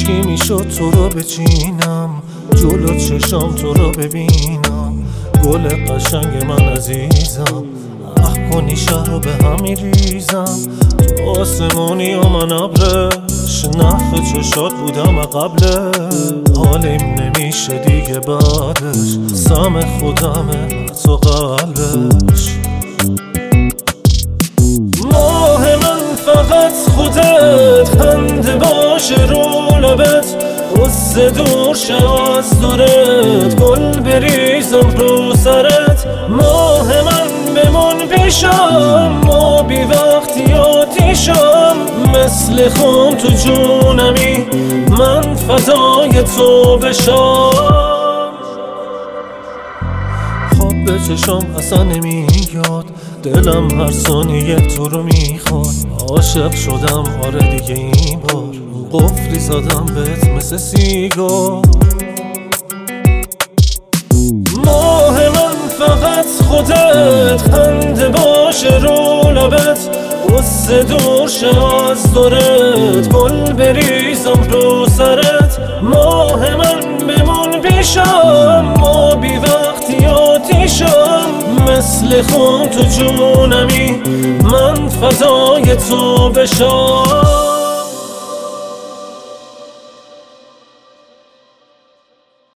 کاشکی میشد تو رو بچینم، جلو چشام تو رو ببینم. گل قشنگ من عزیزم، کنی شهر رو به هم میریزم. تو آسمونی و من ابرش، نخ چشات بودم قبله. حالیم نمیشه دیگه بعدش، سم خودمه تو قلبش. ماه من فقط خودت، خنده باشه رو لبت، غصه دور شه از دورت، گل بریزم رو سرت. ماه من بمون پیشم، ما بی وقتی آتیشم، مثل خون تو جونمی، من فدای تو بشم. خواب به چشم اصلا نمیاد، دلم هر ثانیه تو رو میخواد. عاشق شدم آره دیگه این بار، قفلی زدم بهت مثل سیگار. ماه من فقط خودت، خنده باشه رو لبت، غصه دور شه از دورت، گل بریزم رو سرت. ماه من بمون پیشم، ما بی وقتی آتیشم، مثل خون تو جونمی، من فدای تو بشم.